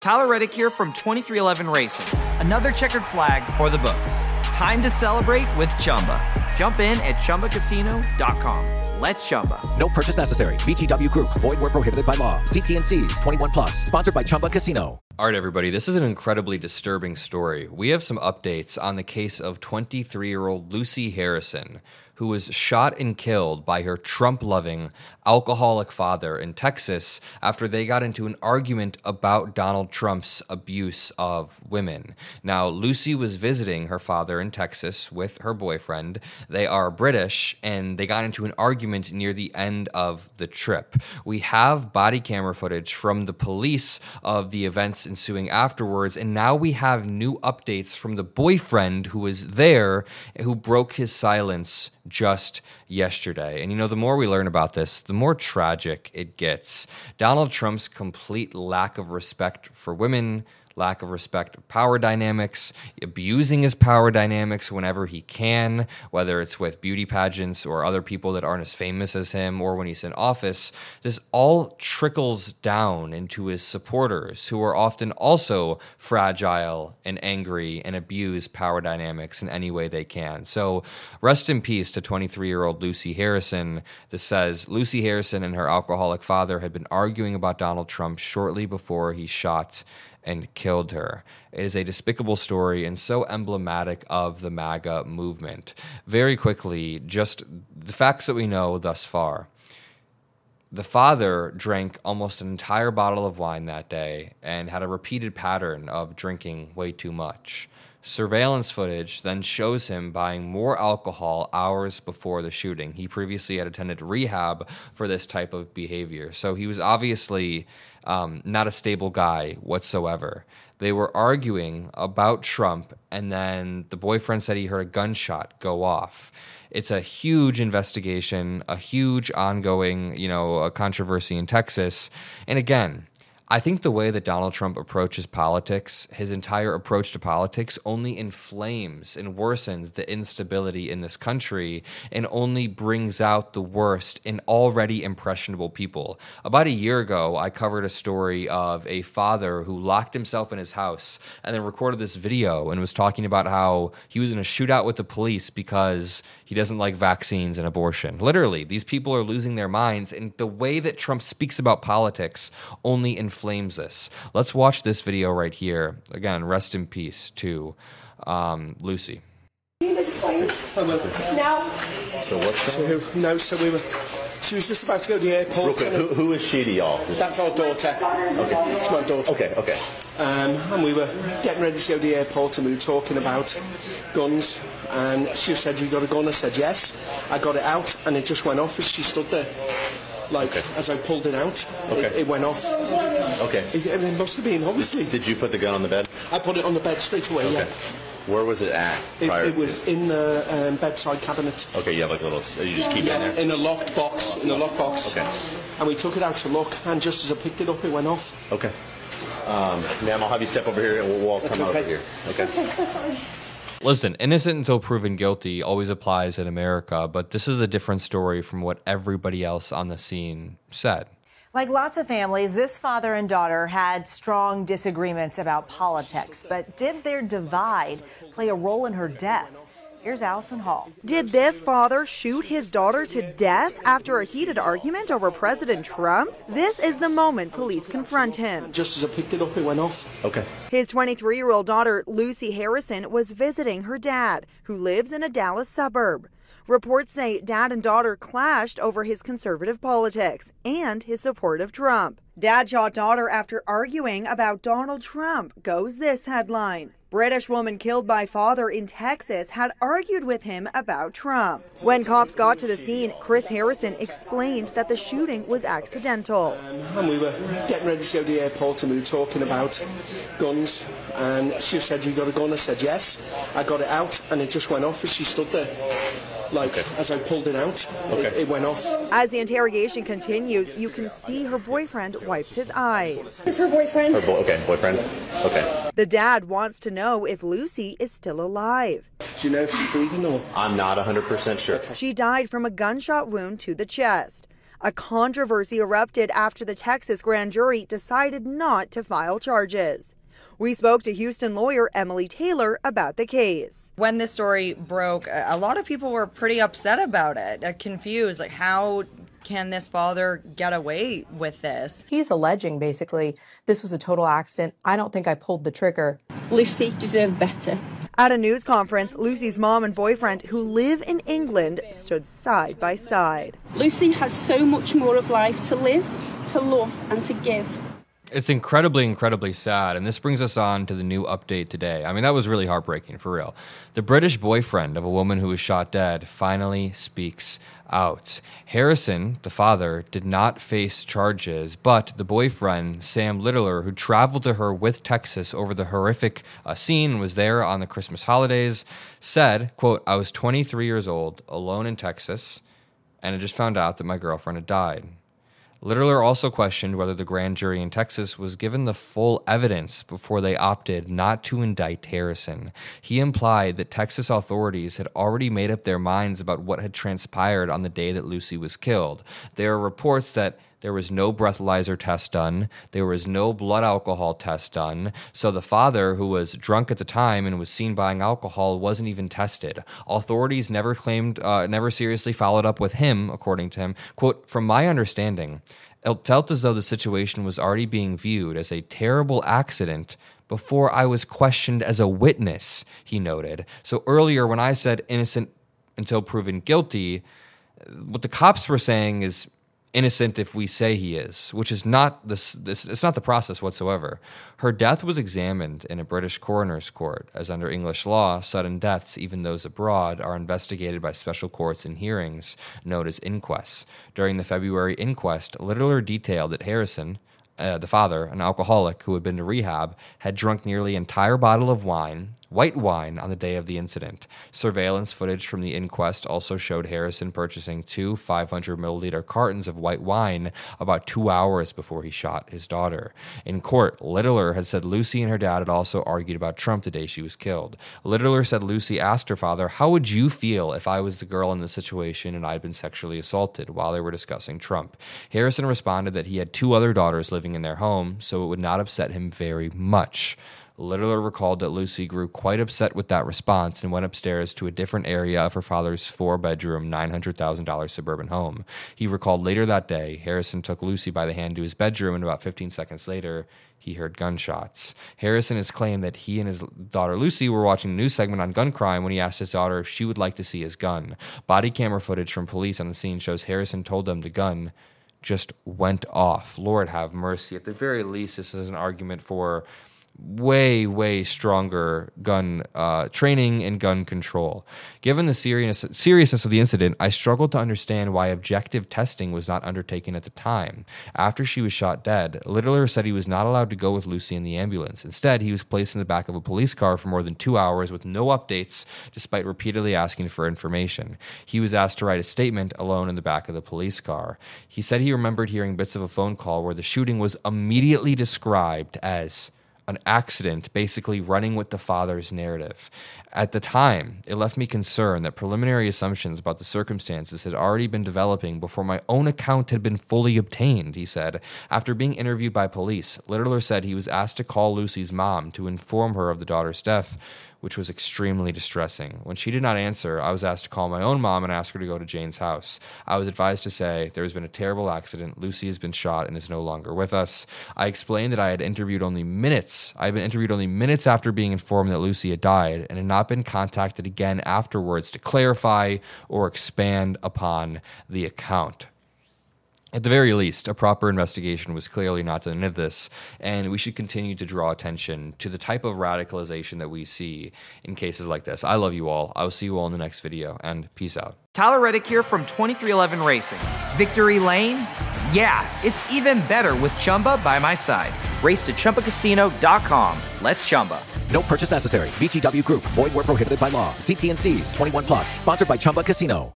Tyler Reddick here from 2311 Racing. Another checkered flag for the books. Time to celebrate with Chumba. Jump in at ChumbaCasino.com. Let's Chumba. No purchase necessary. VGW Group. Void where prohibited by law. See T&Cs. 21 plus. Sponsored by Chumba Casino. All right, everybody. This is an incredibly disturbing story. We have some updates on the case of 23-year-old Lucy Harrison, who was shot and killed by her Trump-loving, alcoholic father in Texas after they got into an argument about Donald Trump's abuse of women. Now, Lucy was visiting her father in Texas with her boyfriend. They are British, and they got into an argument near the end of the trip. We have body camera footage from the police of the events ensuing afterwards, and now we have new updates from the boyfriend who was there, who broke his silence just yesterday. And the more we learn about this, the more tragic it gets. Donald Trump's complete lack of respect for women, lack of respect of power dynamics, abusing his power dynamics whenever he can, whether it's with beauty pageants or other people that aren't as famous as him or when he's in office. This all trickles down into his supporters, who are often also fragile and angry and abuse power dynamics in any way they can. So rest in peace to 23-year-old Lucy Harrison. This says Lucy Harrison and her alcoholic father had been arguing about Donald Trump shortly before he shot and killed her. It is a despicable story and so emblematic of the MAGA movement. Very quickly, just the facts that we know thus far. The father drank almost an entire bottle of wine that day and had a repeated pattern of drinking way too much. Surveillance footage then shows him buying more alcohol hours before the shooting. He previously had attended rehab for this type of behavior, so he was obviously not a stable guy whatsoever. They were arguing about Trump, and then the boyfriend said he heard a gunshot go off. It's a huge investigation, a huge ongoing, a controversy in Texas. And again, I think the way that Donald Trump approaches politics, his entire approach to politics, only inflames and worsens the instability in this country and only brings out the worst in already impressionable people. About a year ago, I covered a story of a father who locked himself in his house and then recorded this video and was talking about how he was in a shootout with the police because he doesn't like vaccines and abortion. Literally, these people are losing their minds, and the way that Trump speaks about politics only inflames this. Let's watch this video right here. Again, rest in peace to Lucy. Now. So what's that? No, so she was just about to go to the airport. Who is she to y'all? That's our daughter. Okay. It's my daughter. Okay. And we were getting ready to go to the airport, and we were talking about guns, and she said, "You got a gun?" I said, "Yes." I got it out, and it just went off as she stood there. As I pulled it out, it went off. Okay. It must have been, obviously. Did you put the gun on the bed? I put it on the bed straight away, yeah. Where was it at? It was in the bedside cabinet. Okay, you have like a little, you just keep it in there? In a locked box. Okay. And we took it out to look, and just as I picked it up, it went off. Okay. Ma'am, I'll have you step over here, and we'll all come over here. Okay. Listen, innocent until proven guilty always applies in America, but this is a different story from what everybody else on the scene said. Like lots of families, this father and daughter had strong disagreements about politics, but did their divide play a role in her death? Here's Allison Hall. Did this father shoot his daughter to death after a heated argument over President Trump? This is the moment police confront him. Just as I picked it up, it went off. Okay. His 23-year-old daughter, Lucy Harrison, was visiting her dad, who lives in a Dallas suburb. Reports say dad and daughter clashed over his conservative politics and his support of Trump. Dad shot daughter after arguing about Donald Trump, goes this headline. British woman killed by father in Texas had argued with him about Trump. When cops got to the scene, Chris Harrison explained that the shooting was accidental. And we were getting ready to go to the airport, and we were talking about guns, and she said, "You got a gun?" I said, "Yes." I got it out, and it just went off as she stood there. As I pulled it out, it went off. As the interrogation continues, you can see her boyfriend wipes his eyes. It's her boyfriend. Boyfriend. Okay. The dad wants to know if Lucy is still alive. Do you know if she's breathing or? I'm not 100% sure. She died from a gunshot wound to the chest. A controversy erupted after the Texas grand jury decided not to file charges. We spoke to Houston lawyer Emily Taylor about the case. When this story broke, a lot of people were pretty upset about it, confused, like how can this father get away with this? He's alleging basically this was a total accident. I don't think I pulled the trigger. Lucy deserved better. At a news conference, Lucy's mom and boyfriend, who live in England, stood side by side. Lucy had so much more of life to live, to love, and to give. It's incredibly, incredibly sad, and this brings us on to the new update today. I mean, that was really heartbreaking, for real. The British boyfriend of a woman who was shot dead finally speaks out. Harrison, the father, did not face charges, but the boyfriend, Sam Littler, who traveled to her with Texas over the horrific scene and was there on the Christmas holidays, said, quote, "I was 23 years old, alone in Texas, and I just found out that my girlfriend had died." Littler also questioned whether the grand jury in Texas was given the full evidence before they opted not to indict Harrison. He implied that Texas authorities had already made up their minds about what had transpired on the day that Lucy was killed. There are reports that there was no breathalyzer test done. There was no blood alcohol test done. So the father, who was drunk at the time and was seen buying alcohol, wasn't even tested. Authorities never seriously followed up with him, according to him. Quote, "From my understanding, it felt as though the situation was already being viewed as a terrible accident before I was questioned as a witness," he noted. So earlier when I said innocent until proven guilty, what the cops were saying is innocent if we say he is, which is not it's not the process whatsoever. Her death was examined in a British coroner's court, as under English law, sudden deaths, even those abroad, are investigated by special courts in hearings known as inquests. During the February inquest, Littler detailed that Harrison, the father, an alcoholic who had been to rehab, had drunk nearly an entire bottle of wine, white wine, on the day of the incident. Surveillance footage from the inquest also showed Harrison purchasing 2 500-milliliter cartons of white wine about 2 hours before he shot his daughter. In court, Littler had said Lucy and her dad had also argued about Trump the day she was killed. Littler said Lucy asked her father, "How would you feel if I was the girl in this situation and I'd been sexually assaulted?" while they were discussing Trump. Harrison responded that he had 2 other daughters living in their home, so it would not upset him very much. Littler recalled that Lucy grew quite upset with that response and went upstairs to a different area of her father's 4-bedroom, $900,000 suburban home. He recalled later that day, Harrison took Lucy by the hand to his bedroom, and about 15 seconds later, he heard gunshots. Harrison has claimed that he and his daughter Lucy were watching a news segment on gun crime when he asked his daughter if she would like to see his gun. Body camera footage from police on the scene shows Harrison told them the gun just went off. Lord have mercy. At the very least, this is an argument for way, way stronger gun training and gun control. Given the seriousness of the incident, I struggled to understand why objective testing was not undertaken at the time. After she was shot dead, Littler said he was not allowed to go with Lucy in the ambulance. Instead, he was placed in the back of a police car for more than 2 hours with no updates, despite repeatedly asking for information. He was asked to write a statement alone in the back of the police car. He said he remembered hearing bits of a phone call where the shooting was immediately described as an accident, basically running with the father's narrative. At the time, it left me concerned that preliminary assumptions about the circumstances had already been developing before my own account had been fully obtained, he said. After being interviewed by police, Littler said he was asked to call Lucy's mom to inform her of the daughter's death, which was extremely distressing. When she did not answer, I was asked to call my own mom and ask her to go to Jane's house. I was advised to say, "There has been a terrible accident. Lucy has been shot and is no longer with us." I explained that I had been interviewed only minutes after being informed that Lucy had died and had not been contacted again afterwards to clarify or expand upon the account. At the very least, a proper investigation was clearly not done into this, and we should continue to draw attention to the type of radicalization that we see in cases like this. I love you all. I will see you all in the next video, and peace out. Tyler Reddick here from 23XI Racing. Victory Lane? Yeah, it's even better with Chumba by my side. Race to ChumbaCasino.com. Let's Chumba. No purchase necessary. VGW Group. Void where prohibited by law. See T&Cs. 21+. Sponsored by Chumba Casino.